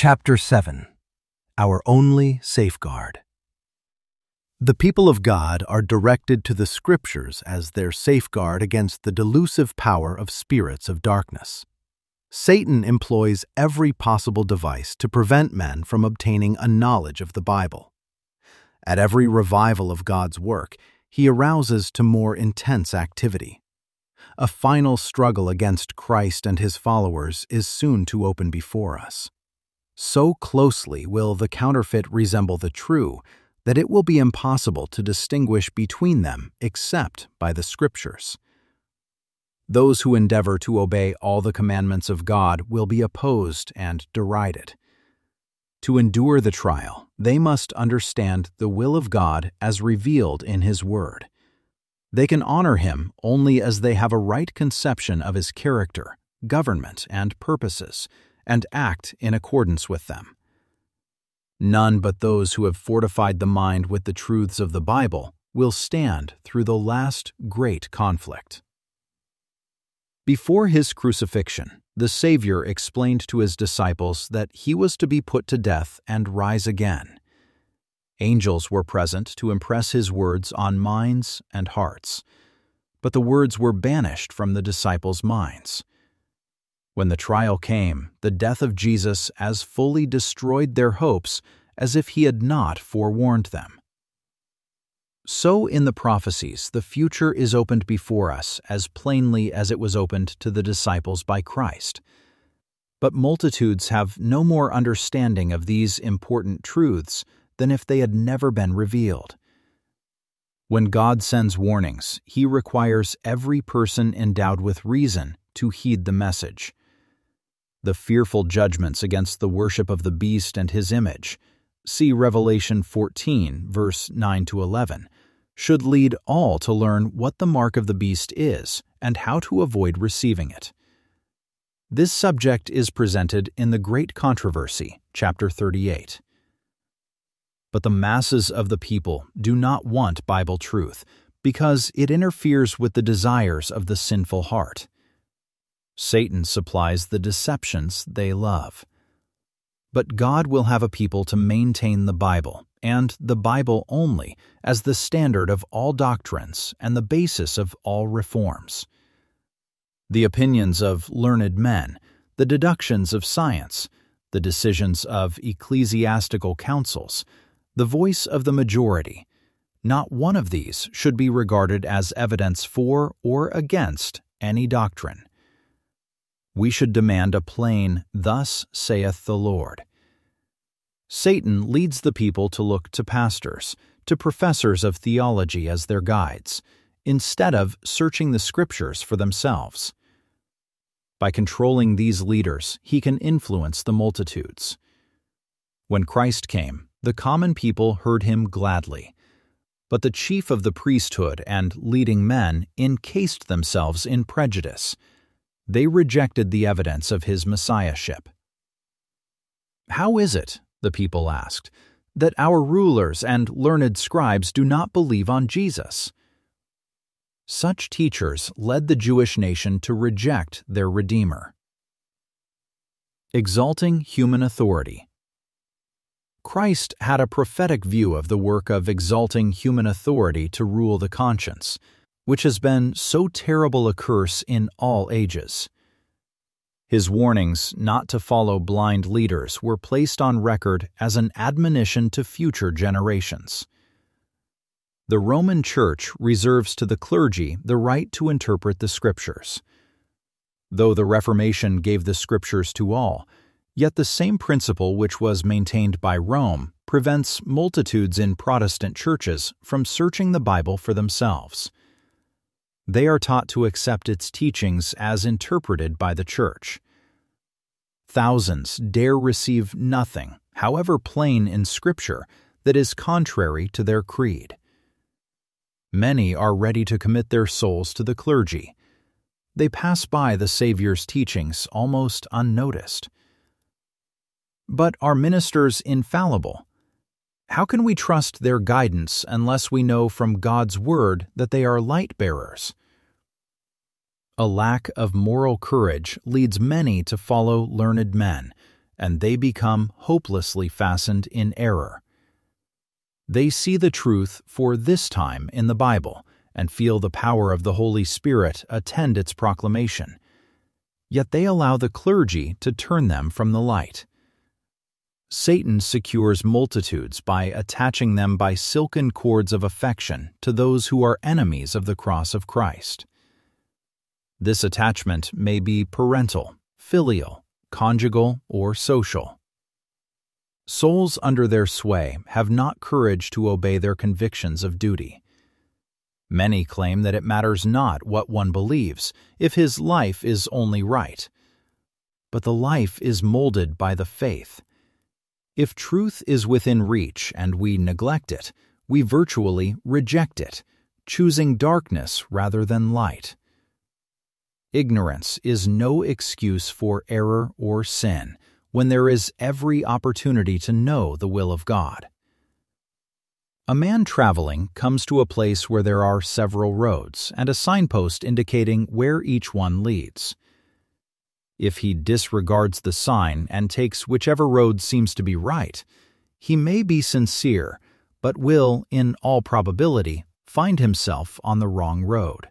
Chapter 7. Our Only Safeguard. The people of God are directed to the Scriptures as their safeguard against the delusive power of spirits of darkness. Satan employs every possible device to prevent men from obtaining a knowledge of the Bible. At every revival of God's work, he arouses to more intense activity. A final struggle against Christ and his followers is soon to open before us. So closely will the counterfeit resemble the true that it will be impossible to distinguish between them except by the Scriptures. Those who endeavor to obey all the commandments of God will be opposed and derided. To endure the trial, they must understand the will of God as revealed in His Word. They can honor Him only as they have a right conception of His character, government, and purposes, and act in accordance with them. None but those who have fortified the mind with the truths of the Bible will stand through the last great conflict. Before His crucifixion, the Savior explained to His disciples that He was to be put to death and rise again. Angels were present to impress His words on minds and hearts, but the words were banished from the disciples' minds. When the trial came, the death of Jesus as fully destroyed their hopes as if He had not forewarned them. So in the prophecies, the future is opened before us as plainly as it was opened to the disciples by Christ. But multitudes have no more understanding of these important truths than if they had never been revealed. When God sends warnings, He requires every person endowed with reason to heed the message. The fearful judgments against the worship of the beast and his image, see Revelation 14, verse 9-11, should lead all to learn what the mark of the beast is and how to avoid receiving it. This subject is presented in the Great Controversy, chapter 38. But the masses of the people do not want Bible truth because it interferes with the desires of the sinful heart. Satan supplies the deceptions they love. But God will have a people to maintain the Bible, and the Bible only, as the standard of all doctrines and the basis of all reforms. The opinions of learned men, the deductions of science, the decisions of ecclesiastical councils, the voice of the majority, not one of these should be regarded as evidence for or against any doctrine. We should demand a plain, "Thus saith the Lord." Satan leads the people to look to pastors, to professors of theology as their guides, instead of searching the Scriptures for themselves. By controlling these leaders, he can influence the multitudes. When Christ came, the common people heard Him gladly, but the chief of the priesthood and leading men encased themselves in prejudice. They rejected the evidence of His messiahship. "How is it," the people asked, "that our rulers and learned scribes do not believe on Jesus?" Such teachers led the Jewish nation to reject their Redeemer. Exalting human authority. Christ had a prophetic view of the work of exalting human authority to rule the conscience, which has been so terrible a curse in all ages. His warnings not to follow blind leaders were placed on record as an admonition to future generations. The Roman Church reserves to the clergy the right to interpret the Scriptures. Though the Reformation gave the Scriptures to all, yet the same principle which was maintained by Rome prevents multitudes in Protestant churches from searching the Bible for themselves. They are taught to accept its teachings as interpreted by the Church. Thousands dare receive nothing, however plain in Scripture, that is contrary to their creed. Many are ready to commit their souls to the clergy. They pass by the Savior's teachings almost unnoticed. But are ministers infallible? How can we trust their guidance unless we know from God's Word that they are light-bearers? A lack of moral courage leads many to follow learned men, and they become hopelessly fastened in error. They see the truth for this time in the Bible and feel the power of the Holy Spirit attend its proclamation. Yet they allow the clergy to turn them from the light. Satan secures multitudes by attaching them by silken cords of affection to those who are enemies of the cross of Christ. This attachment may be parental, filial, conjugal, or social. Souls under their sway have not courage to obey their convictions of duty. Many claim that it matters not what one believes if his life is only right. But the life is molded by the faith. If truth is within reach and we neglect it, we virtually reject it, choosing darkness rather than light. Ignorance is no excuse for error or sin when there is every opportunity to know the will of God. A man traveling comes to a place where there are several roads and a signpost indicating where each one leads. If he disregards the sign and takes whichever road seems to be right, he may be sincere, but will, in all probability, find himself on the wrong road.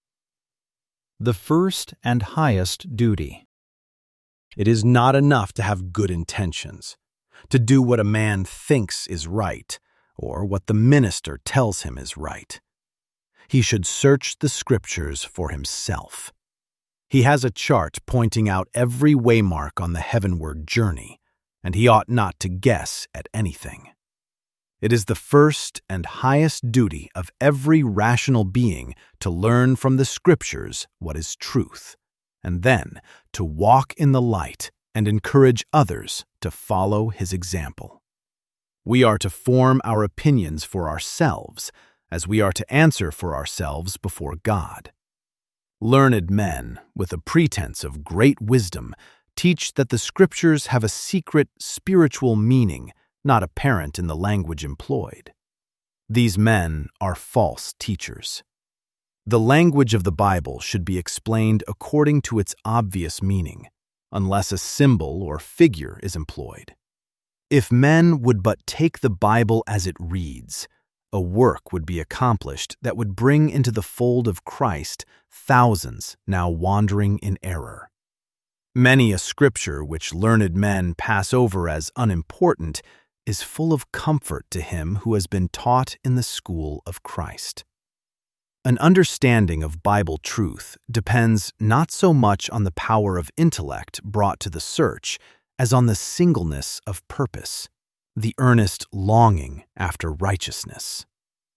The first and highest duty. It is not enough to have good intentions, to do what a man thinks is right, or what the minister tells him is right. He should search the Scriptures for himself. He has a chart pointing out every waymark on the heavenward journey, and he ought not to guess at anything. It is the first and highest duty of every rational being to learn from the Scriptures what is truth, and then to walk in the light and encourage others to follow his example. We are to form our opinions for ourselves, as we are to answer for ourselves before God. Learned men, with a pretense of great wisdom, teach that the Scriptures have a secret spiritual meaning not apparent in the language employed. These men are false teachers. The language of the Bible should be explained according to its obvious meaning, unless a symbol or figure is employed. If men would but take the Bible as it reads, a work would be accomplished that would bring into the fold of Christ thousands now wandering in error. Many a scripture which learned men pass over as unimportant is full of comfort to him who has been taught in the school of Christ. An understanding of Bible truth depends not so much on the power of intellect brought to the search as on the singleness of purpose, the earnest longing after righteousness.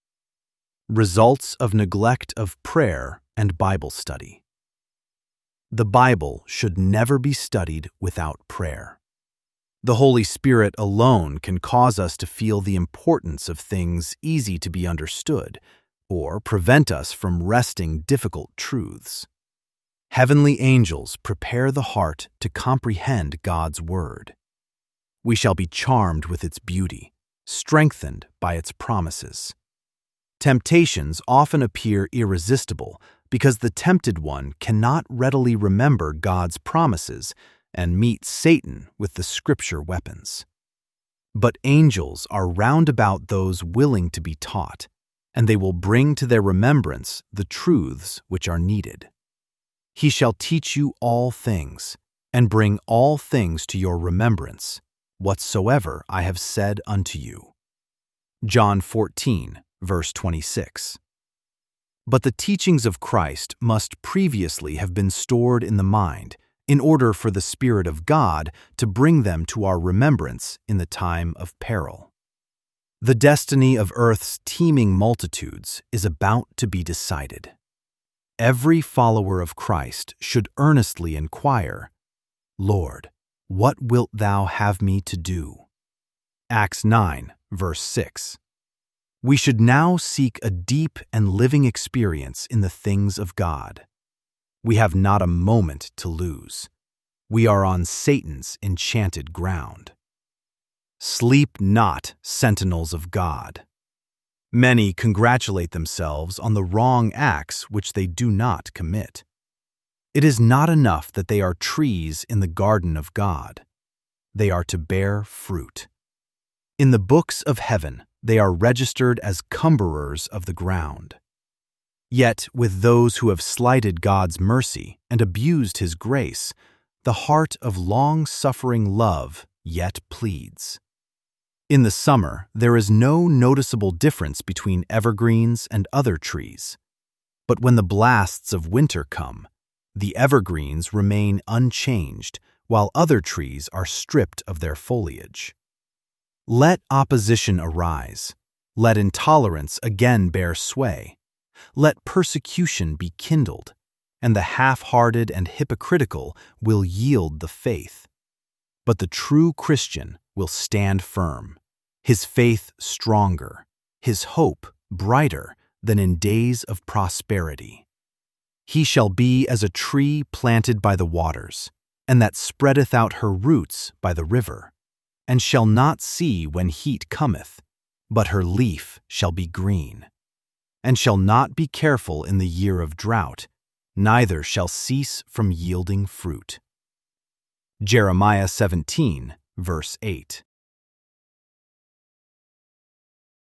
Results of neglect of prayer and Bible study. The Bible should never be studied without prayer. The Holy Spirit alone can cause us to feel the importance of things easy to be understood, or prevent us from wresting difficult truths. Heavenly angels prepare the heart to comprehend God's Word. We shall be charmed with its beauty, strengthened by its promises. Temptations often appear irresistible because the tempted one cannot readily remember God's promises and meet Satan with the Scripture weapons. But angels are round about those willing to be taught, and they will bring to their remembrance the truths which are needed. He shall teach you all things, and bring all things to your remembrance, whatsoever I have said unto you. John 14, verse 26. But the teachings of Christ must previously have been stored in the mind, in order for the Spirit of God to bring them to our remembrance in the time of peril. The destiny of earth's teeming multitudes is about to be decided. Every follower of Christ should earnestly inquire, Lord, what wilt thou have me to do? Acts 9, verse 6. We should now seek a deep and living experience in the things of God. We have not a moment to lose. We are on Satan's enchanted ground. Sleep not, sentinels of God. Many congratulate themselves on the wrong acts which they do not commit. It is not enough that they are trees in the garden of God. they are to bear fruit. In the books of heaven, they are registered as cumberers of the ground. Yet, with those who have slighted God's mercy and abused His grace, the heart of long-suffering love yet pleads. In the summer, there is no noticeable difference between evergreens and other trees. But when the blasts of winter come, the evergreens remain unchanged, while other trees are stripped of their foliage. Let opposition arise. Let intolerance again bear sway. Let persecution be kindled, and the half-hearted and hypocritical will yield the faith. But the true Christian will stand firm, his faith stronger, his hope brighter than in days of prosperity. He shall be as a tree planted by the waters, and that spreadeth out her roots by the river, and shall not see when heat cometh, but her leaf shall be green, and shall not be careful in the year of drought, neither shall cease from yielding fruit. Jeremiah 17, verse 8.